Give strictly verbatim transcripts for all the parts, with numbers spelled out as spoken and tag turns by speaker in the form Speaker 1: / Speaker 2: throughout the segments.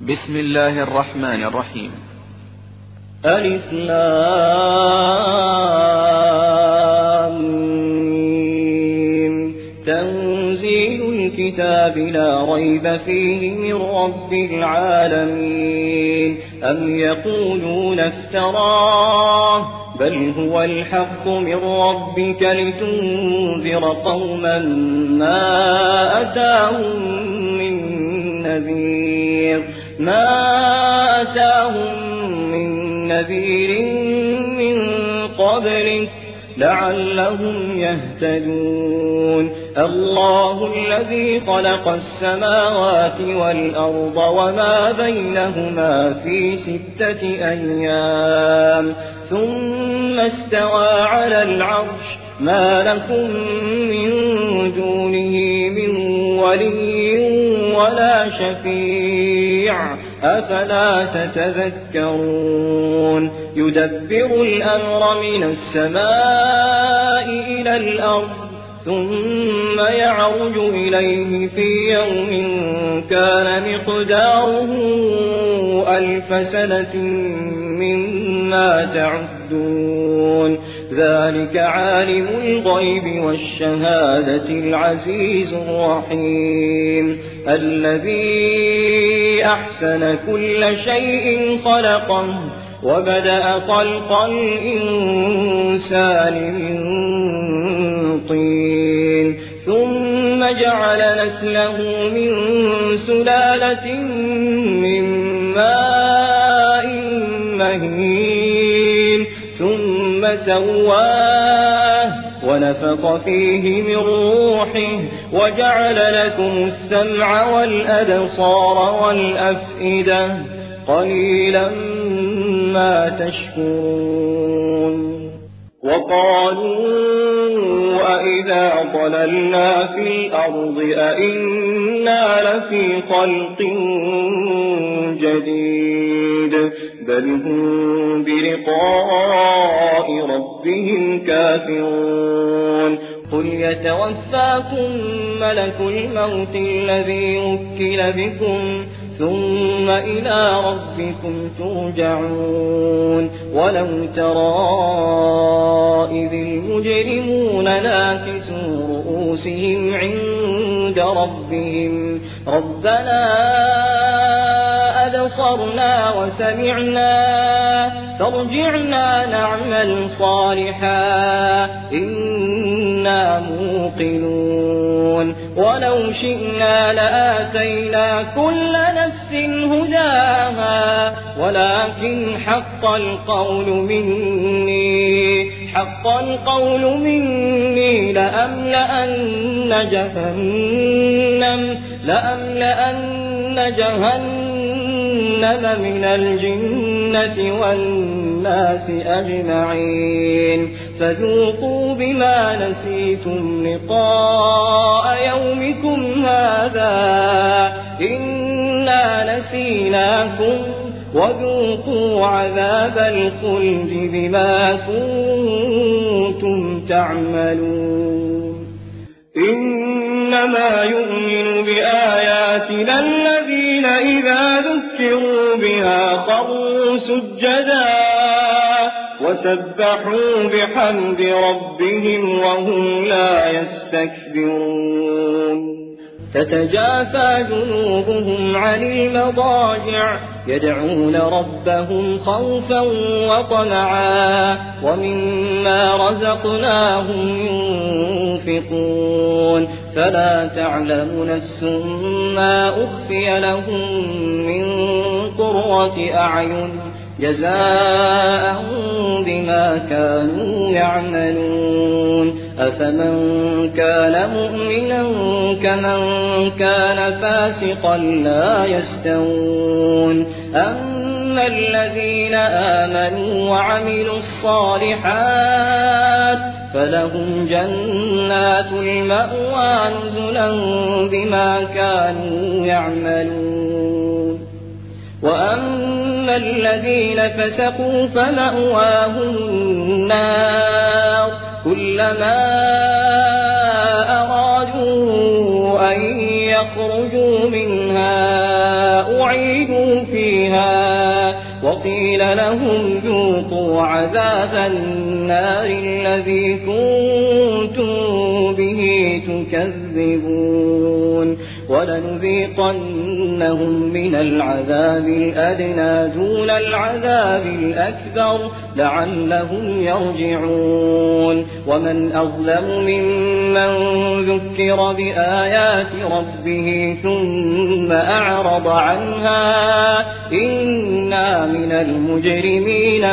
Speaker 1: بسم الله الرحمن الرحيم.
Speaker 2: ألف لام ميم. تنزيل الكتاب لا ريب فيه من رب العالمين. أم يقولون افتراه بل هو الحق من ربك لتنذر قوما ما أتاهم من نذير ما أتاهم من نذير من قبلك لعلهم يهتدون. الله الذي خلق السماوات والأرض وما بينهما في ستة أيام ثم استوى على العرش ما لكم من دونه من ولي ولا شفيع أفلا تتذكرون. يدبر الأمر من السماء إلى الأرض ثم يعرج إليه في يوم كان مقداره ألف سنة مما تعدون. ذلك عالم الغيب والشهادة العزيز الرحيم الذي أحسن كل شيء خلقه وبدأ خلق الإنسان من طين ثم جعل نسله من سلالة من ماء مهين ثم سواه ونفخ فيه من روحه وجعل لكم السمع والأبصار والأفئدة قليلا ما تشكرون. وقالوا أئذا ضللنا في الأرض أئنا لفي خلق جديد بل هم بلقاء ربهم كافرون. قل يتوفاكم ملك الموت الذي وكل بكم ثم إلى ربكم ترجعون. ولو ترى إذ المجرمون ناكسوا رؤوسهم عند ربهم ربنا أبصرنا وسمعنا فارجعنا نعمل صالحا إنا موقنون. ولو شئنا لآتينا كل نفس هداها ولكن حق القول مني حق القول مني لأملأن جهنم لأملأن جهنم من الجنة والناس أجمعين فذوقوا بما نسيتم لقاء يومكم هذا إنا نسيناكم وذوقوا عذاب الخلد بما كنتم تعملون. إنما يؤمن بآياتنا الذين إذا ذكروا بها خروا سجدا وسبحوا بحمد ربهم وهم لا يستكبرون. تتجافى جنوبهم عن المضاجع يدعون ربهم خوفا وطمعا ومما رزقناهم ينفقون. فلا تعلم نفس ما أخفي لهم من قرة أعين جزاء بما كانوا يعملون. أفمن كان مؤمنا كمن كان فاسقا لا يستوون. أما الذين آمنوا وعملوا الصالحات فلهم جنات المأوى نزلا بما كانوا يعملون. وأما الذين فسقوا فمأواهم النار كلما أرادوا أن يخرجوا منها أعيدوا وقيل لهم ذوقوا عذاب النار الذي كنتم به تكذبون ولنذيقنهم من العذاب الأدنى دون العذاب الأكبر لعلهم يرجعون ومن أظلم ممن ذكر بآيات ربه ثم أعرض عنها إنا من المجرمين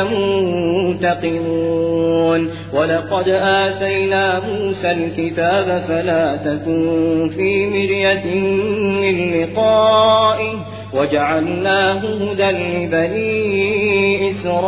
Speaker 2: منتقمون ولقد آتينا موسى الكتاب فلا تكن في مرية من لقائه وجعلناه هدى لبني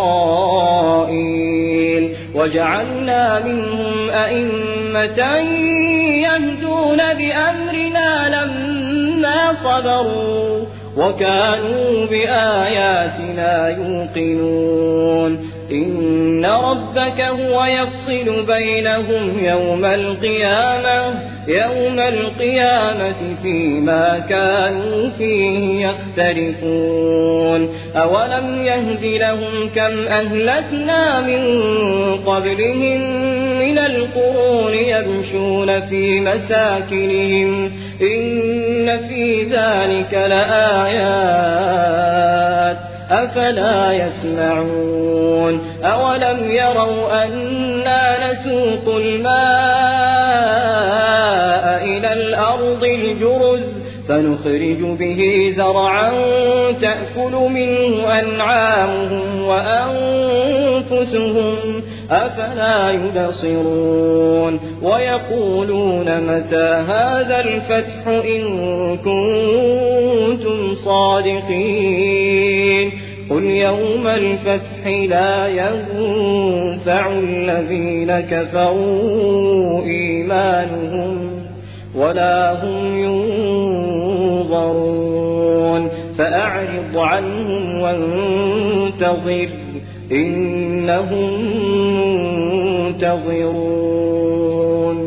Speaker 2: إسرائيل وجعلنا منهم أئمة يهدون بأمرنا لما صبروا وكانوا بآياتنا يوقنون إن ربك هو يفصل بينهم يوم القيامة يوم القيامة فيما كانوا فيه يختلفون أولم يهد لهم كم أهلكنا من قبلهم من القرون يمشون في مساكنهم إن في ذلك لآيات أفلا يسمعون أولم يروا أنا نسوق الماء إلى الأرض الجرز فنخرج به زرعا تأكل منه أنعامهم وأنفسهم أفلا يبصرون ويقولون متى هذا الفتح إن كنتم صادقين قل يوم الفتح لا ينفع الذين كفروا إيمانهم ولا هم ينظرون فأعرض عنهم وانتظر إنهم منتظرون